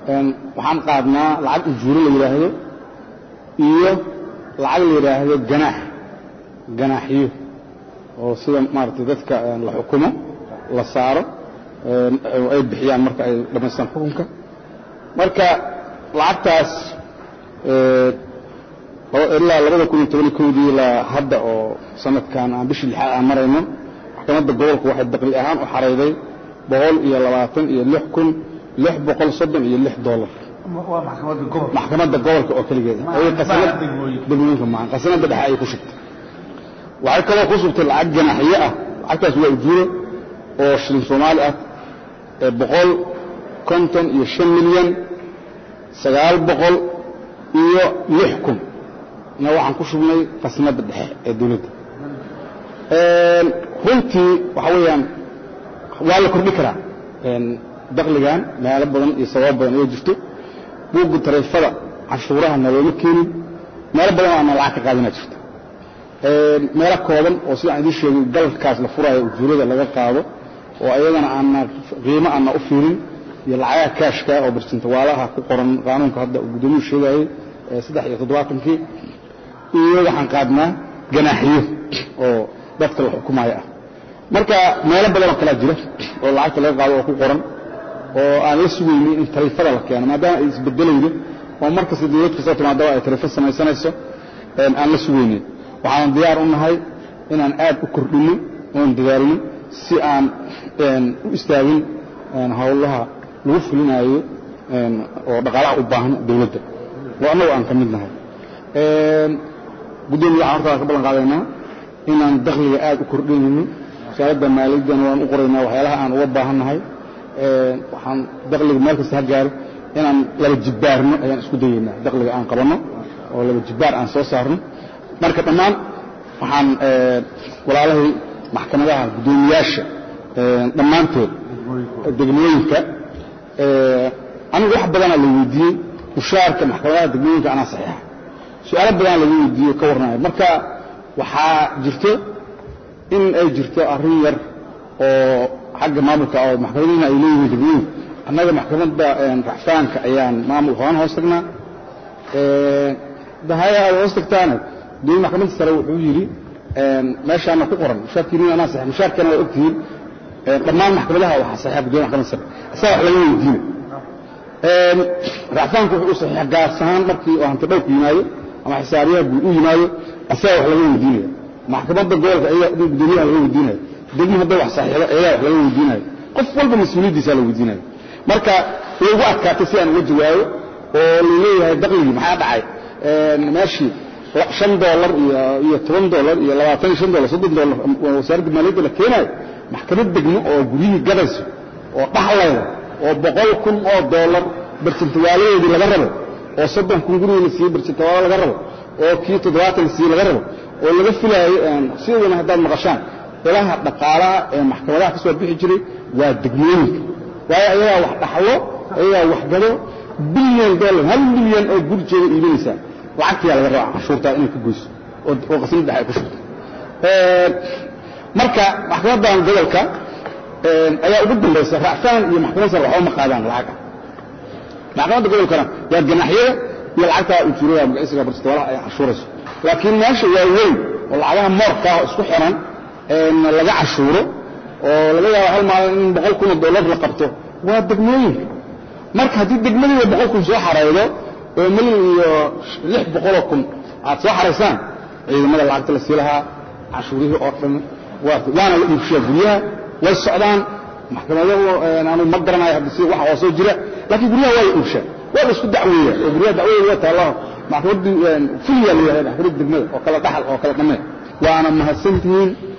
waxaan qaadnaa lacag ujuuro la yiraahdo iyo lacag la yiraahdo ganaaxiyo oo sida maartay dadka la xukumo la saaro ay bixiyaan marka ay dhameystaan xukunka marka lacagtaas ilaa 2012 ilaa hadda oo sanadkan aan bishii lixaad aan marayno maxkamadda gobolka waxay dakhli ahaan u xareyday $126,636 waa maxkamadda gobolka oo kaligeeda ay qasanad degmooyinka ma qasanada dhexe ay ku shubtay waxay kaloo ku shubtay lacag ganaaxiye ah lacagtaas waa ujuuro oo shilin Soomaali ah $155,906 waxaan ku shubnay qasanada dhexe ee dawladda runtii waxa weeyaan waa la kordhi karaa dakhligan meelo badan iyo sabab badan oo jirto buugu tareefada cashuuraha nalooma keenin meelo badan oo aan lacag ka qaadana jirto meelo kooban oo sida aan idin sheegay dalkaas la furayo ujuurada laga qaado oo ayagana aan qiimo aan u fiirin iyo lacag kaashka oo birtinta waalaha ku qoran qaanuunka hadda gudoomiye sheegay 73 iyo waxaan qaadnaa ganaaxiyo oo dadka la xukumayo ah marka meelo badan oo kala jira oo lacagta laga qaado oo ku qoran oo aan la sugaynin in tariifada la keeno maadaama ay isbedelaydo oo marka dawladda soo timaado ay tariifad samaysanayso aan la sugaynin waxaan diyaar u nahay inaan aad u kordhino oo dadaalno si aan u istaagin hawlaha lagu fulinayo oo dhaqaalaha u baahan dawladda waana aan ka mid nahay gudoomiyaha horta ka balan qaadayna inaan dakhliga aad u kordhinayno shaqada maaliyadda waan u qoraynaa waxyaalaha aan uga baahanahay waxaan dakhliga meel kasta gaar inaan laba jibaarno ayaan isku dayeynaa dakhliga aan qabano oo laba jibaar aan soo saarno marka dhammaan waxaan walaalahay maxkamadaha gudoomiyaasha dhammaantood degmooyinka anigu wax badan la weydiiyey mushaarka maxkamadaha degmooyinka ana saxiixa su'aalo badan la weydiiyey ka warnaa marka waxaa jirto in ay jirto arrin yar oo xagga maamulka oo maxkamadaha ay leeyihiin degmooyinka annaga maxkamadda racfaanka ayaan maamul hoon hoos tagnaa dahaya hoos tagtaana dowladda maxkamadda sare wuxuu yiri meeshaana ku qoran mushaarkiina ana saxiix mushaarkana waa ogtihiin dhammaan maxkamadaha waxa saxiix gudoomiyaha maxkamadda sare asaga wax laga weydiinay racfaanku wuxuu saxiix gaarsan markii oo hanta dhowr yimaado ama xisaabiyaha guud u yimaado asaga wax laga weydiinay maxkamadda gobolka ayaa gudoomiyaha laga weydiinay degmo hadda wax saxiixda ayaa wax laga weydiinay qof walba mas'uuliyadiisa la weydiinay marka ugu adkaatay si aan uga jawaabo oo leeyahay dakhliga maxaa dhacay meeshii $5 iyo $10 iyo $25 $30 wasaaradda maaliyadda la keenay maxkamad degmo oo guriyihii gadayso oo dhaxlayda oo $100,000 bartintawaaleedii laga rabo oo 30,000 guriga la siiyay bartintawaale laga rabo oo kii 70 la siiyay laga rabo oo laga filayo sidoo hadda maqashaan ilaha dhaqaalaha ee maxkamadaha ka soo bixi jiray waa degmooyinka waayo ayaga wax dhaxlo ayaga wax gado $1 billion $1 billion oo gurjeeda iibinaysa lacagtii laga rabo cashuurta inay ku goyso oo qasanada ay ku shubto marka maxkamadan gobolka ayaa ugu dambaysa racfaan iyo maxkamadda sare waxa ma qaadaan lacag maxkamadda gobolkana yaa ganaaxyada iyo lacagta ujuurada magaciisa barstooraha ay cashuurayso laakiin meesha waa weyn oo lacagaha moorka isku xiran laga cashuuro oo laga yaabo hal maalin in $100,000 la qabto waa degmooyinka marka hadii degmadii $100,000 soo xareydo oo $1,600,000 aad soo xareysaan ciidamada lacagta la siilaha cashuurihii oo dhan waana la iibshaa guryaha way socdaan maxkamadaha aanu ma garanayo hadda si wax oo soo jira laakiin guryaha way iibshaa waa isku dacweeya oo guryaha dacweeya taalo maxkamaddu fuliya leeyahay maxkamadda degmada oo kala dhaxal oo kala dhamay waana mahadsantihiin